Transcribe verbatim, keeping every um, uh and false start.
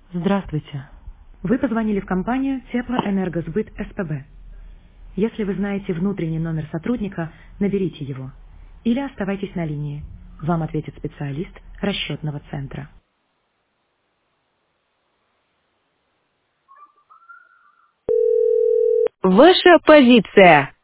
Здравствуйте. Вы позвонили в компанию Теплоэнергосбыт СПБ. Если вы знаете внутренний номер сотрудника, наберите его. Или оставайтесь на линии. Вам ответит специалист расчетного центра. Ваша позиция.